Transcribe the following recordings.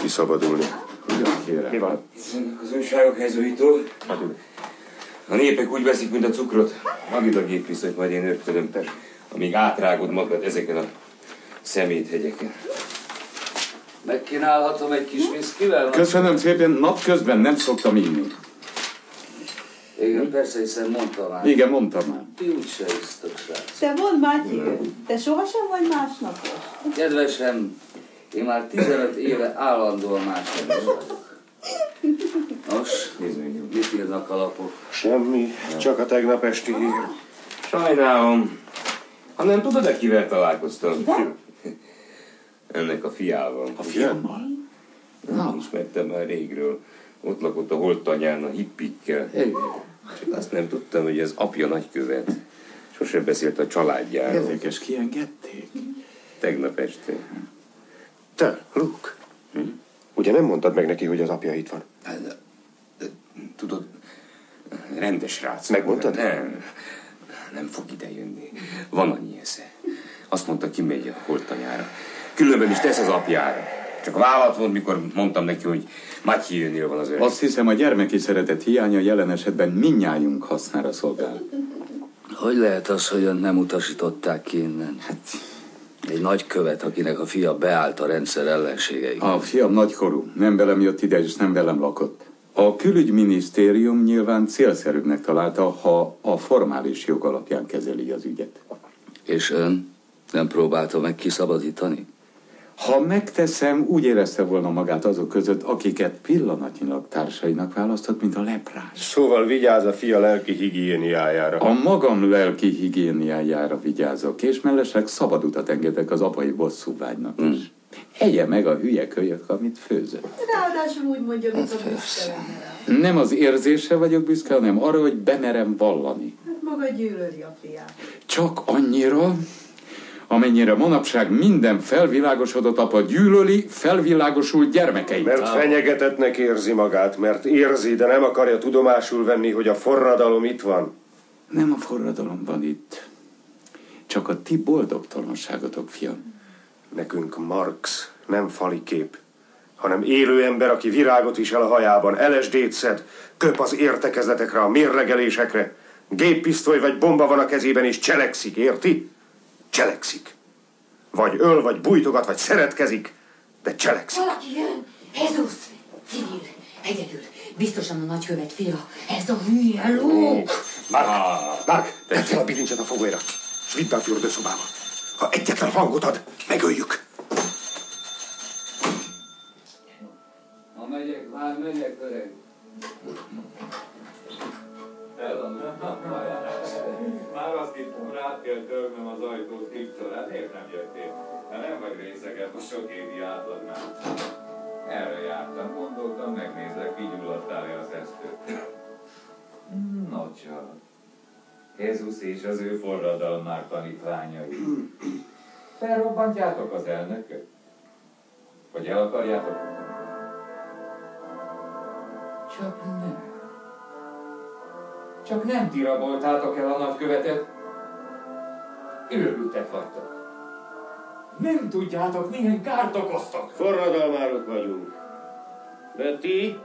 kiszabadulni. Ugyan kérem. Mi van? Az újságok helyzőító. A népek úgy veszik, mint a cukrot. Add a géppisztolyt, majd én örködöm, amíg átrágod magad ezeken a szeméthegyeken. Megkínálhatom egy kis viszkivel? Köszönöm szépen, napközben nem szoktam inni. Igen, persze, hiszen mondtam már. Igen, mondtam már. Ti úgyse isztok, srác. Te mondd, Matyi, te sohasem vagy másnapos? Kedvesem, én már 15 éve állandóan másnapos vagyok. Nos, mit írnak a lapok? Semmi, csak a tegnap esti hír. Sajnálom. Nem tudod-e, kivel találkoztam? Ennek a fiával. A fiammal? Nem ismertem már régről. Ott lakott a holttanyán a hippikkel. Csak azt nem tudtam, hogy ez apja nagykövet. Sose beszélt a családjáról. Érdekes, kiengedték? Tegnap este. Te, Luke. Ugye nem mondtad meg neki, hogy az apja itt van? Tudod, rendes srác. Megmondtad? Nem fog idejönni. Van annyi esze. Azt mondta, kimegy a holttanyára. Különben is tesz az apjára. Csak vállat volt, mikor mondtam neki, hogy Matyiőnél van az öreg. Azt hiszem, a gyermeki szeretet hiánya jelen esetben mindnyájunk hasznára szolgál. Hogy lehet az, hogy önt nem utasították ki innen? Egy nagykövet, akinek a fia beállt a rendszer ellenségei. A fiam nagykorú, nem velem jött ide, és nem velem lakott. A külügyminisztérium nyilván célszerűbbnek találta, ha a formális jog alapján kezeli az ügyet. És ön nem próbálta meg kiszabadítani? Ha megteszem, úgy érezte volna magát azok között, akiket pillanatnyilag társainak választott, mint a leprás. Szóval vigyáz a fia lelki higiéniájára. A magam lelki higiéniájára vigyázok, és mellesleg szabad utat engedek az apai bosszúvágynak is. Egye meg a hülye kölyök, amit főzött. Ráadásul úgy mondja, mint a büszke lenne. Nem az érzésre vagyok büszke, hanem arra, hogy bemerem vallani. Hát maga gyűlöli a fiát. Csak annyira, amennyire manapság minden felvilágosodott apa gyűlöli felvilágosult gyermekeit. Mert fenyegetettnek érzi magát, mert érzi, de nem akarja tudomásul venni, hogy a forradalom itt van. Nem a forradalom van itt, csak a ti boldogtalanságotok, fiam. Nekünk Marx nem fali kép, hanem élő ember, aki virágot visel a hajában, LSD-t szed, köp az értekezletekre, a mérlegelésekre, géppisztoly vagy bomba van a kezében, és cselekszik, érti? Cselekszik. Vagy öl, vagy bújtogat, vagy szeretkezik, de cselekszik. Valaki jön! Jézus! Civil! Egyedül! Biztosan a nagykövet fia! Ez a hülye Luke! Mark, tedd fel a bilincset a fogaira, s vidd be a fürdőszobába. Ha egyetlen hangot ad, megöljük. Ha megyek, már megyek, öreg. Már azt hittem, rád kell törnöm az ajtót kriptorát, miért nem jöttél? De nem vagy részegebb a sok évi átlagnál. Erre jártam, gondoltam, megnézlek, kigyulladtál-e az esztőt. No csak. Jézus és az ő forradalmár tanítványai. Felrobbantjátok az elnököt? Vagy el akarjátok? Csak nem. Csak nem ti raboltátok el a nagykövetet. Őrültek vagytok. Nem tudjátok, milyen kárt okoztok. Forradalmárok vagyunk. De ti?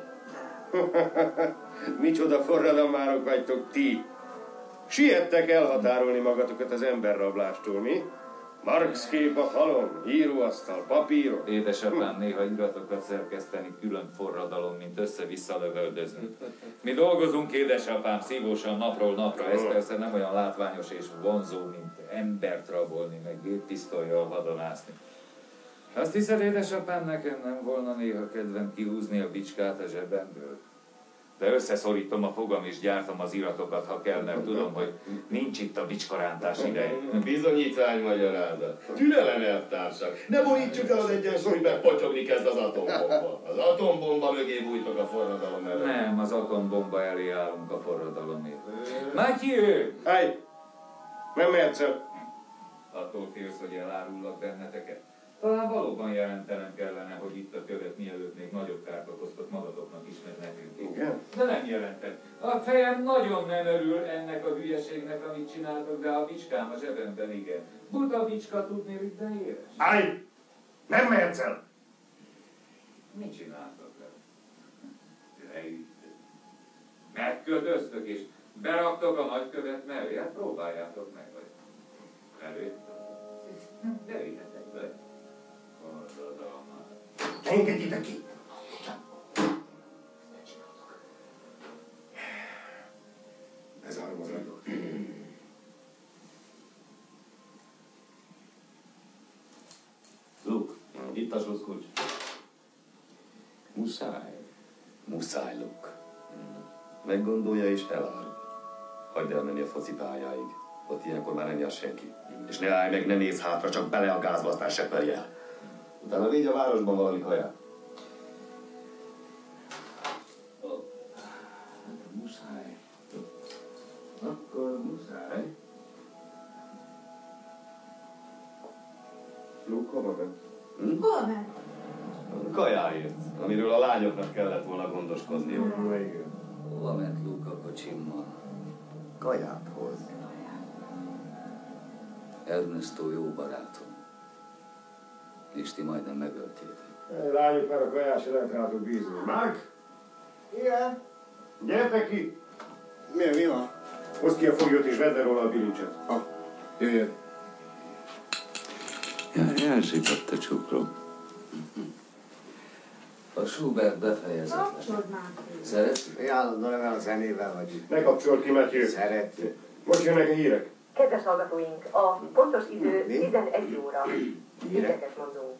Micsoda forradalmárok vagytok ti? Siettek elhatárolni magatokat az emberrablástól, mi? Marx kép a falon, íróasztal, papírok. Édesapám néha iratokat szerkeszteni külön forradalom, mint össze-vissza lövöldözni. Mi dolgozunk, édesapám, szívósan napról napra. Ez persze nem olyan látványos és vonzó, mint embert rabolni, meg géppisztollyal vadonászni. Azt hiszed, édesapám, nekem nem volna néha kedvem kihúzni a bicskát a zsebemből? De összeszorítom a fogam és gyártom az iratokat, ha kell, mert tudom, hogy nincs itt a bicskarántás ideje. Bizonyítvány magyarázat. Türelem, elvtársak. Ne borítsuk el az egyensúlyt, mert potyogni kezd az atombomba. Az atombomba mögé bújtok a forradalom előtt. Nem, az atombomba elé állunk a forradalomért. Matthew! Állj! Nem mehetsz el. Attól félsz, hogy elárullak benneteket? Talán valóban jelentenem kellene, hogy itt a követ mielőtt még nagyobb kárt okoztok magatoknak is, meg nekünk. Igen? De nem jelentem. A fejem nagyon nem örül ennek a hülyeségnek, amit csináltok, de a bicskám a zsebemben igen. Buta bicska tudni, de éres. Állj! Nem mehetsz el! Mit csináltak vele? Megkötöztök és beraktok a nagykövet mellé? Hát próbáljátok meg, vagy előttek. De vigyetek be. Engedjétek ki! Bezárom az ajtót. Luke, itt a sluszkulcs. Muszáj, Luke. Meggondolja és elárul. Hagyd elmenni a focipályáig. Ott ilyenkor már nem jár senki. És ne állj meg, ne nézz hátra, csak bele a gázba, aztán seppelj el. Utána vigy a városban valami kaját. Muszáj. Akkor muszáj. Luke, hova ment? Hol ment? Kajáért, amiről a lányoknak kellett volna gondoskodniuk. Hova ment Luke a kocsimmal? Kaját hoz. Ernesto jó barátom. És ti majdnem megöltétek. Lányok, már a kaját se lehet rátok bízni. Mark? Igen? Gyertek ki! Mi van? Hozd ki a foglyot és vedd le róla a bilincset. Jöjjön. Elzsított a csukló. A Schubert befejezetlen. Kapcsold már ki. Szeretsz? Én állandóan ebben a zenével vagy. Ne kapcsold ki, Matthew. Szeretjük. Most jönnek a hírek. Kedves hallgatóink, a pontos idő Mi? 11 óra. Híreket mondunk.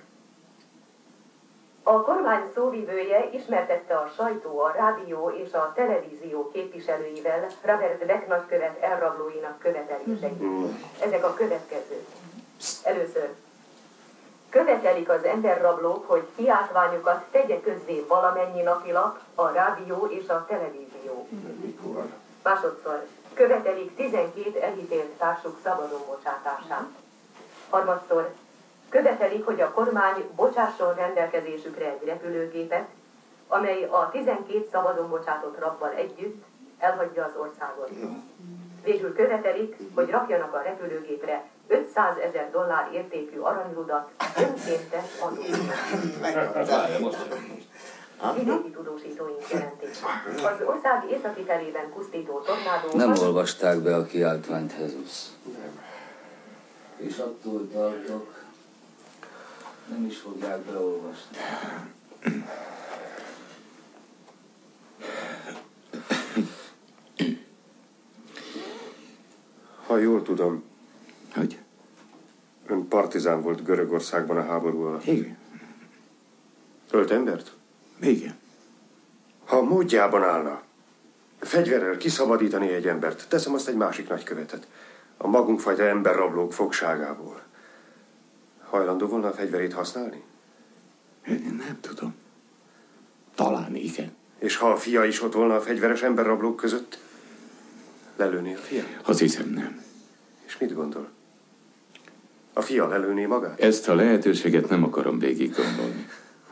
A kormány szóvivője ismertette a sajtó, a rádió és a televízió képviselőivel Robert Beck nagykövet elrablóinak követeléseit. Ezek a következők. Először. Követelik az emberrablók, hogy kiáltványukat tegye közzé valamennyi napilap, a rádió és a televízió. Másodszor. Követelik 12 elítélt társuk szabadon bocsátását. Harmadszor. Követelik, hogy a kormány bocsásson rendelkezésükre egy repülőgépet, amely a 12 szabadon bocsátott rabbal együtt elhagyja az országot. Végül követelik, hogy rakjanak a repülőgépre $500,000 értékű aranyrudat önkéntes adózásra. Vidéki tudósítóink jelentik. Az ország északi felében pusztító tornádó... Nem olvasták be a kiáltványt, Jesus. És attól tartok, nem is fogják beolvasni. Ha jól tudom, Hogy? ön partizán volt Görögországban a háború alatt. Igen. Ölt embert? Igen. Ha módjában állna, fegyverrel kiszabadítani egy embert, teszem azt egy másik nagykövetet, a magunkfajta emberrablók fogságából. Hajlandó volna a fegyverét használni? Én nem tudom. Talán igen. És ha a fia is ott volna a fegyveres emberrablók között, lelőné a fiát? Azt hiszem nem. És mit gondol? A fia lelőné magát? Ezt a lehetőséget nem akarom végig gondolni.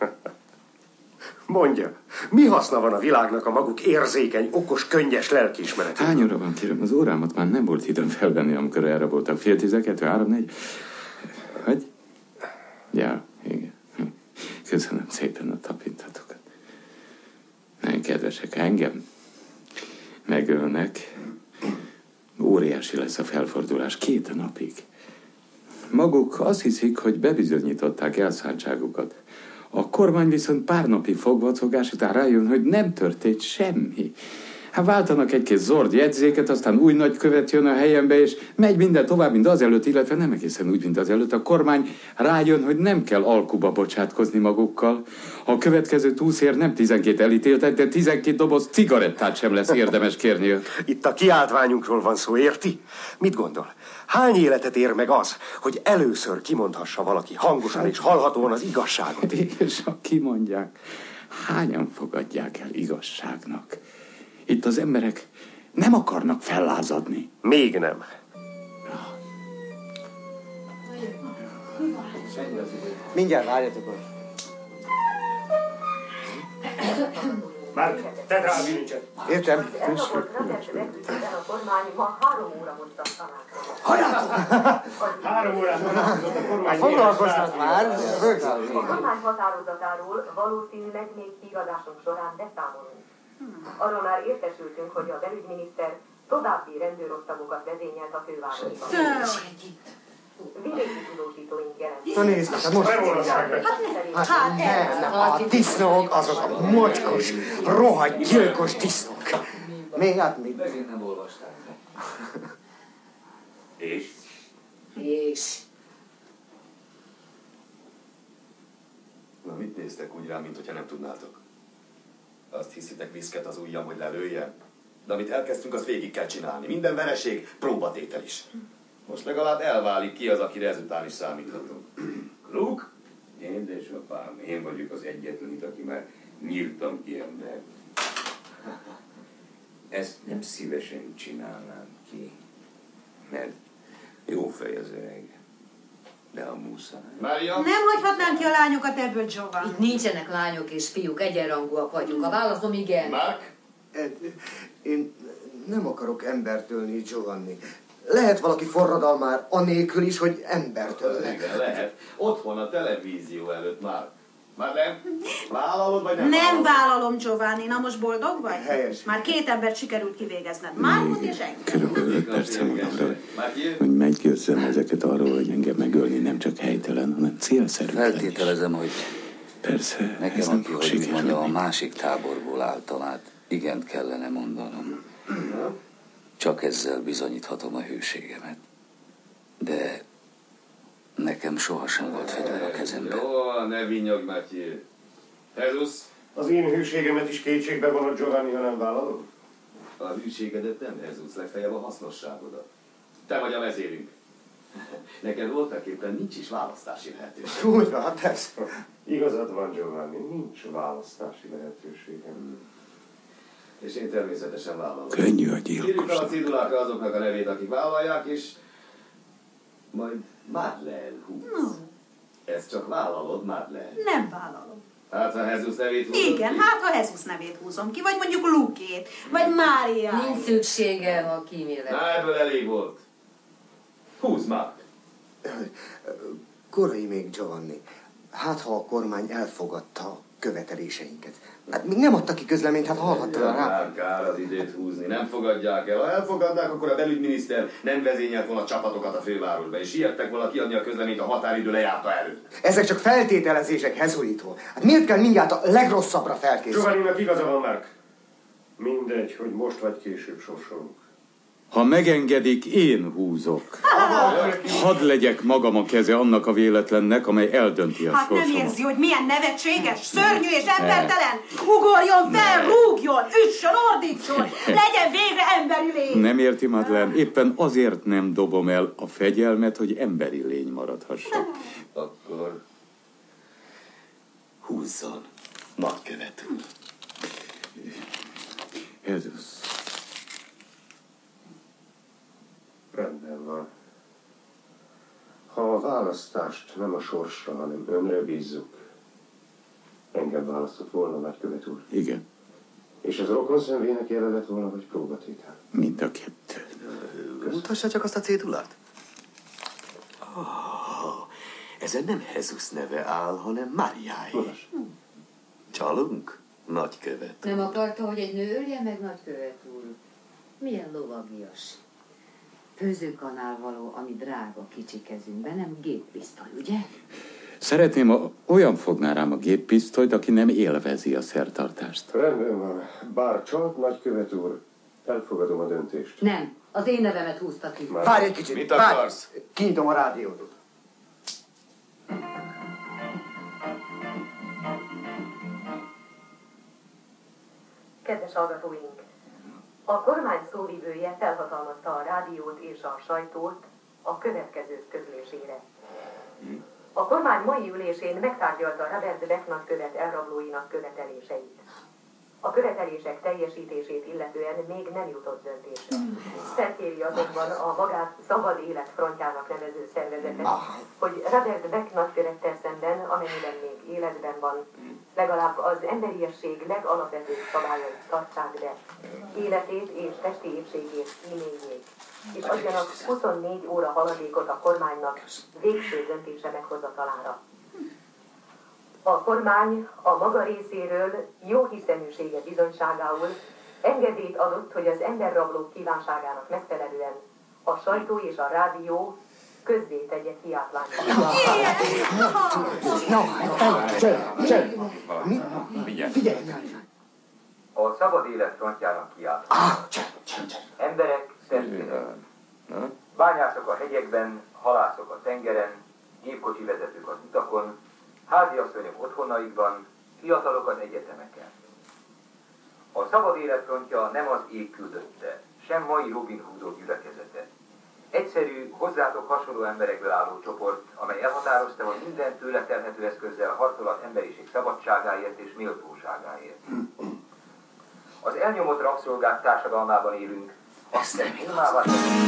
Mondja, mi haszna van a világnak a maguk érzékeny, okos, könnyes lelkiismeretében? Hány óra van, kérem? Az órámat már nem volt időm felvenni, amikor elraboltak. 9:30, 3:04. Hogy? Ja, igen. Köszönöm szépen a tapintatokat. Nagyon kedvesek, engem megölnek. Óriási lesz a felfordulás 2 napig. Maguk azt hiszik, hogy bebizonyították elszántságukat. A kormány viszont pár napi fogvacogás után rájön, hogy nem történt semmi. Hát váltanak egy-két zord jegyzéket, aztán új nagykövet jön a helyembe, és megy minden tovább, mint azelőtt, illetve nem egészen úgy, mint azelőtt. A kormány rájön, hogy nem kell alkuba bocsátkozni magukkal. A következő túszér nem 12 elítéltet, de 12 doboz cigarettát sem lesz érdemes kérni. Itt a kiáltványunkról van szó, érti? Mit gondol? Hány életet ér meg az, hogy először kimondhassa valaki hangosan és hallhatóan az igazságot? És ha kimondják, hányan fogadják el igazságnak? Itt az emberek nem akarnak fellázadni. Még nem. Mindjárt várjatok ott. Már tedd rá a bilincset. Értem. Az elrabolt Robert Beck a kormány ma 3 óra hozta tanácsot. Halljátok! 3 órát tanácskozott a kormány. Foglalkoznak már. A kormány határozatáról valószínűleg még híradásunk során beszámolunk. Arról már értesültünk, hogy a belügyminiszter további rendőrosztagokat vezényelt a fővárosban. Vidéki tudósítóink jelentik. Na nézd, hát most... Nem, a disznók, azok a mocskos, rohadt, gyilkos disznók. Még hát mit? Megint nem olvasták. És? Na, mit néztek úgy rám, mint hogyha nem tudnátok? Azt hiszitek viszket az ujjam, hogy lelőjem? De amit elkezdtünk, azt végig kell csinálni. Minden vereség, próbatétel is. Most legalább elválik ki az, akire ezután is számíthatunk. Luke? Édesapám, én vagyok az egyetlen, aki már nyírtam ki embert. Ezt nem szívesen csinálnám ki, mert jó fej az öreg. De a muszáj. Mária? Nem hagyhatnánk ki a lányokat ebből, Giovanni. Itt nincsenek lányok és fiúk, egyenrangúak vagyunk. A válaszom igen. Mark? Én nem akarok embert ölni, Giovanni. Lehet valaki forradalmár anélkül is, hogy embert ölnek. Igen, lehet. Otthon a televízió előtt már. Már nem? Vállalod, vagy nem? Nem vállalom, Giovanni. Na most boldog vagy? Helyes. Már 2 embert sikerült kivégezned. Márkot és engem. Körülbelül 5 percem van arra, hogy meggyőzzem ezeket arról, hogy engem megölni nem csak helytelen, hanem célszerűtlen is. Feltételezem, hogy Persze, ez nekem, nem aki, fog hogy úgy mondja, a sikerülni. másik táborból álltam át, igent kellene mondanom. Csak ezzel bizonyíthatom a hőségemet. De nekem sohasem volt fegyver a kezemben. Jó, ne vinyogj, Matyi. Jesus? Az én hűségemet is kétségbe vonod, Giovanni, ha nem vállalod? A hűségedet nem, Jesus, legfeljebb a hasznosságodat. Te vagy a vezérünk. Neked voltak éppen nincs is választási lehetőség. Úgy van, hát ez. Igazad van, Giovanni, nincs választási lehetőségem. És én természetesen vállalom. Könnyű a Írjuk fel a gyilkosnak. cédulákra azoknak a nevét, akik vállalják, és majd Madeleine húz. Ezt csak vállalod, Madeleine. Nem vállalom. Hát, ha Jesus nevét húzod Igen, ki. hát ha Jesus nevét húzom ki, vagy mondjuk Lukét, vagy Mária. Nincs szükségem a kíméletre. Na, ebből elég volt. Húzd már! Korai még, Giovanni. Hát, ha a kormány elfogadta a követeléseinket. Hát még nem adta ki közleményt, hát hallhattad rá. Már kár az időt húzni, nem fogadják el. Ha elfogadnák, akkor a belügyminiszter nem vezényelt volna csapatokat a fővárosba, és siettek volna kiadni a közleményt a határidő lejárta előtt. Ezek csak feltételezések, Jesuitól. Hát miért kell mindjárt a legrosszabbra felkészülni? Giovanninak igaza van, Mark. Mindegy, hogy most vagy később sorsolunk. Ha megengedik, én húzok. Hadd legyek magam a keze annak a véletlennek, amely eldönti a Hát nem sorsomat. érzi, hogy milyen nevetséges, szörnyű és embertelen? Ugorjon fel, rúgjon, üssön, ordítson, legyen végre emberi lény. Nem érti, Madeleine? Éppen azért nem dobom el a fegyelmet, hogy emberi lény maradhassak. Akkor húzzon, nagykövet úr. Jézus. Rendben van. Ha a választást nem a sorsra, hanem önre bízzuk, engem választott volna, nagykövet úr. Igen, És ez rokonszenvének jele lett volna, vagy próbatétel? mind a kettő. Mutassa csak azt a cédulát. Ezen nem Jesus neve áll, hanem Máriáé. Csalunk? Nagykövet. Nem akarta, hogy egy nő ölje meg, nagykövet úr? Milyen lovagias. Főzőkanál való, ami drága kicsi kezünkben, nem géppisztoly, ugye? Szeretném, ha olyan fogná rám a géppisztolyt, aki nem élvezi a szertartást. Rendben van. Bár csalt, nagykövet úr, elfogadom a döntést. Nem, az én nevemet húzta ki. Várj egy kicsit. Mit várj. akarsz? Kinyitom a rádiót. Kedves hallgatóink! A kormány szóvivője felhatalmazta a rádiót és a sajtót a következő közlésére. A kormány mai ülésén megtárgyalta Robert Beck nagykövet elrablóinak követeléseit. A követelések teljesítését illetően még nem jutott döntésre. Felkéri azonban a magát Szabad Élet Frontjának nevező szervezetet, hogy Robert Beck nagykövettel szemben, amennyiben még életben van, legalább az emberiesség legalapvetőbb szabályait tartsák be, életét és testi épségét kíméljék, és adjanak 24 óra haladékot a kormánynak végső döntése meghozatalára. A kormány a maga részéről jó hiszeműsége bizonyságául engedélyt adott, hogy az emberrablók kívánságának megfelelően a sajtó és a rádió közzétegye kiáltványát. Figyelj! A Szabad Élet Frontjának kiáltvány. Emberek, testvérek. Bányászok a hegyekben, halászok a tengeren, gépkocsi vezetők az utakon, háziasszonyok otthonaikban, fiatalok az egyetemeken. A Szabad Élet Frontja nem az ég küldötte, sem mai Robin Hoodok gyülekezete. Egyszerű, hozzátok hasonló emberekből álló csoport, amely elhatározta, hogy minden tőle telhető eszközzel harcol az emberiség szabadságáért és méltóságáért. Az elnyomott rabszolgák társadalmában élünk, azt nem filmává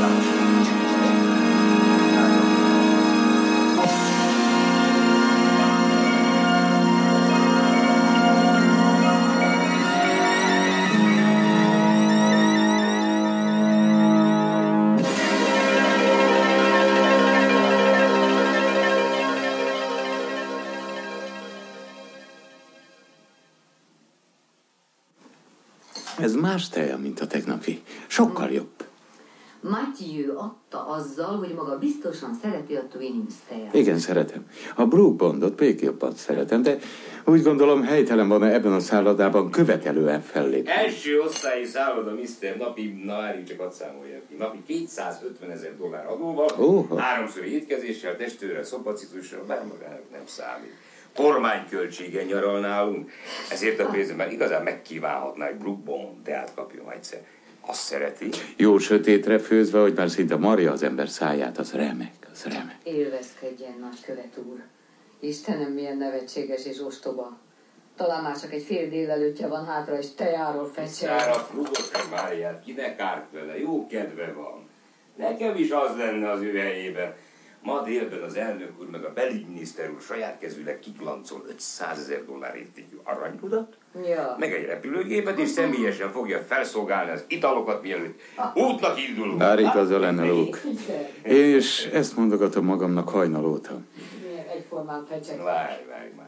Ez más teja, mint a tegnapi. Sokkal jobb. Matthew adta azzal, hogy maga biztosan szereti a Twins teját. Igen, szeretem. A Brooke Bondot még jobban szeretem, de úgy gondolom helytelen van ebben a szállodában követelően fellépni. Első osztályi szálloda, Mr. Napi, na várjunk csak hadd számoljak ki. Napi $250 000 adóval, 3-szor étkezéssel, testőrrel, szopacitussal, bár magának nem számít. Kormányköltségen nyaral nálunk, ezért a pénzem már igazán megkívánhatná, hogy Brooke Bond teát kapjon egyszer. Azt szereti. Jó sötétre főzve, hogy már szinte marja az ember száját, az remek, az remek. Élvezkedjen, nagykövet úr. Istenem, milyen nevetséges és ostoba. Talán már csak egy fél délelőttje van hátra, és tejáról fecseg. Szárat rúgott Máriát, kinek árt vele, jó kedve van. Nekem is az lenne az ő helyében. Ma délben az elnök úr meg a belügyminiszter úr saját kezűleg kiklancol $500 000 értékű aranyrudat, meg egy repülőgépet, és személyesen fogja felszolgálni az italokat, mielőtt útnak indulunk. Bár igaza lenne, Luke. Én is ezt mondogatom magamnak hajnalóta. Milyen egyformán fecseg. Várj már.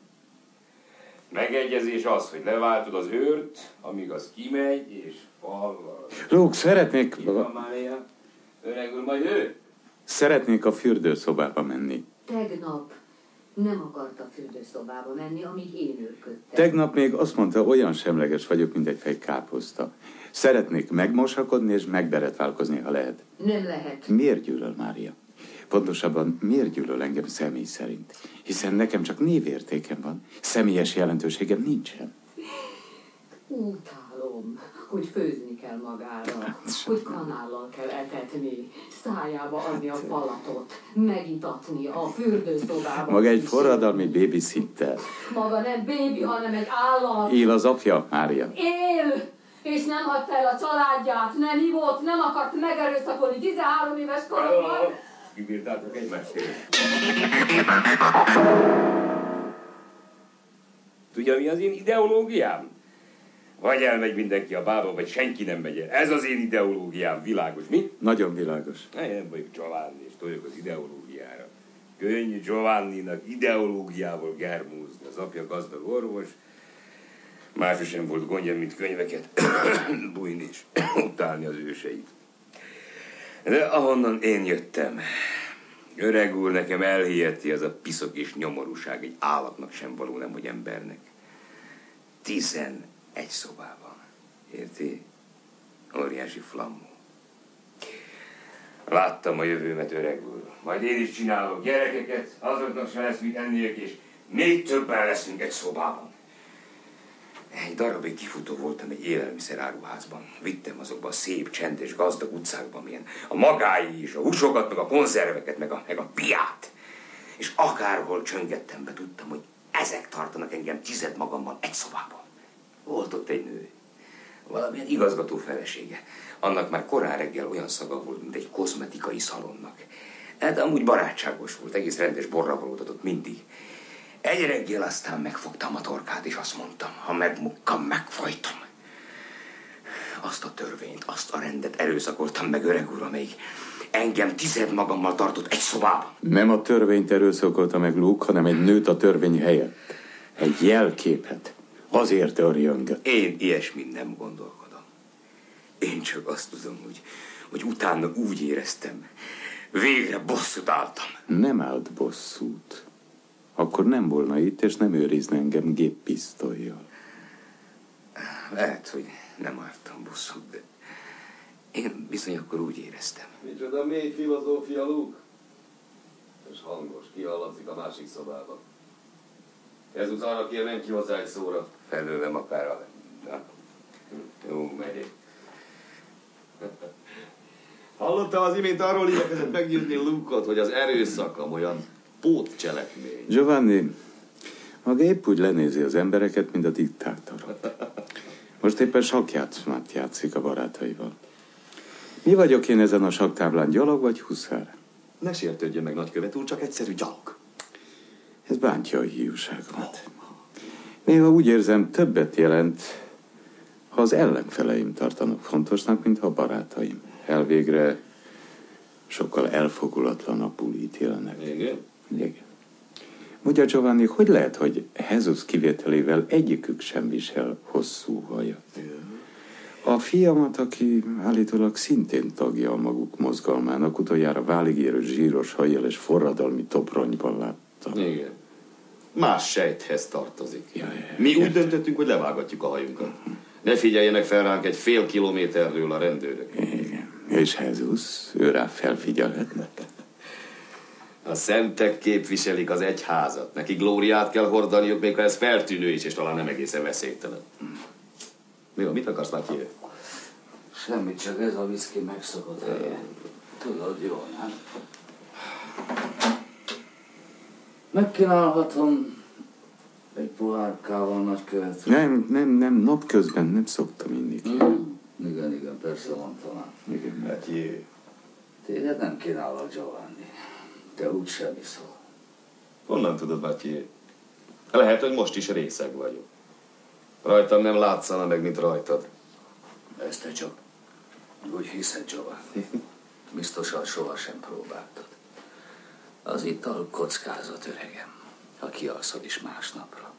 Megegyezés az, hogy leváltod az őrt, amíg az kimegy, és falval. Luke, szeretnék... Ki van Mária? Öreg úr, majd ő? Szeretnék a fürdőszobába menni. Tegnap nem akart a fürdőszobába menni, amíg én őrködtem. Tegnap még azt mondta, olyan semleges vagyok, mint egy fej káposzta. Szeretnék megmosakodni és megberetválkozni, ha lehet. Nem lehet. Miért gyűlöl Mária? Pontosabban miért gyűlöl engem személy szerint? Hiszen nekem csak névértékem van, személyes jelentőségem nincsen. Utálom, hogy főzni kell magára, hogy kanállal kell etetni, szájába adni a falatot, megitatni a fürdőszobába. Maga egy forradalmi babysitter. Maga nem bébi, hanem egy állat. Él az apja, Mária? Él! És nem hagyta el a családját, nem ivott, nem akart megerőszakolni 13 éves koromban. Kibírtátok egymást. Tudja, mi az én ideológiám? Vagy elmegy mindenki a bába, vagy senki nem megy el. Ez az én ideológiám, világos, mi? Nagyon világos. Én nem vagyok Giovanni, és toljak az ideológiára. Könnyű Giovanninak ideológiával germúzni. Az apja gazdag orvos, másra sem volt gondja, mint könyveket bújni és utálni az őseit. De ahonnan én jöttem, öreg úr nekem elhiheti az a piszok és nyomorúság, egy állatnak sem való, nem hogy embernek. 11 szobában. Érti? Óriási flammó. Láttam a jövőmet, öreg úr. Majd én is csinálok gyerekeket, azoknak se lesz mit enniük, és még többen leszünk egy szobában. Egy darabig kifutó voltam egy élelmiszeráruházban. Vittem azokba a szép, csendes, gazdag utcákban, milyen a magái is, a húsokat, meg a konzerveket, meg a piát. És akárhol csöngettem be, tudtam, hogy ezek tartanak engem 10 magammal egy szobában. Volt ott egy nő. Valamilyen igazgató felesége. Annak már korán reggel olyan szaga volt, mint egy kozmetikai szalonnak. De amúgy barátságos volt, egész rendes borravalódott mindig. Egy reggel aztán megfogtam a torkát, és azt mondtam, ha megmukkam, megfojtom. Azt a törvényt, azt a rendet erőszakoltam meg, öreg úr, amelyik engem tized magammal tartott egy szobában. Nem a törvényt erőszakolta meg Luke, hanem egy nőt a törvény helyett. Egy jelképet. Azért örjöngött. Én ilyesmit nem gondolkodom. Én csak azt tudom, hogy utána úgy éreztem, végre bosszút álltam. Nem állt bosszút. Akkor nem volna itt, és nem őrizne engem géppisztollyal. Lehet, hogy nem álltam bosszút, de én bizony akkor úgy éreztem. Micsoda mély filozófia, Luke. És hangos, kihallatszik a másik szobában. Ezután arra kérném ki hozzá egy szóra. Felőlem akár jó, megyek. Hallottam az imént, arról igyekezett meggyőzni Luke-ot, hogy az erőszak olyan pótcselekmény. Giovanni, maga épp úgy lenézi az embereket, mint a diktátorok. Most éppen sakkjátszmát játszik a barátaival. Mi vagyok én ezen a sakktáblán, gyalog vagy huszár? Ne sértődjön meg, nagykövet úr, csak egyszerű gyalog. Ez bántja a hiúságomat. Néha úgy érzem, többet jelent, ha az ellenfeleim tartanak fontosnak, mint a barátaim. Elvégre sokkal elfogulatlanabbul ítélnek. Igen? Igen. Mondja, Giovanni, hogy lehet, hogy Jesus kivételével egyikük sem visel hosszú hajat? A fiamat, aki állítólag szintén tagja a maguk mozgalmának, utoljára váligérő zsíros hajjal és forradalmi topronyban láttam. Igen. Más sejthez tartozik. Jaj, Mi úgy döntöttünk, hogy levágatjuk a hajunkat. Ne figyeljenek fel ránk egy fél kilométerről a rendőrök. Igen. És Jesus, ő rá felfigyelhetnek? A szentek képviselik az egyházat. Neki glóriát kell hordaniuk, még ha ez feltűnő is, és talán nem egészen veszélytelen. Mi van, mit akarsz, Mathieu? Semmit, csak ez a viszki megszokott helye. Tudod, jó, nem? Megkínálhatom egy pohárkával, nagykövet. Nem, napközben nem szoktam inni ki. Igen, persze mondtam. Igen. Mathieu. Téged nem kínálok, Giovanni. Te úgy sem iszol. Honnan tudod, Mathieu? Lehet, hogy most is részeg vagyok. Rajtam nem látszana meg, mint rajtad. Ezt te csak úgy hiszed, Giovanni. Biztosan sohasem próbáltad. Az ital kockázat, öregem, ha kialszod is másnapra.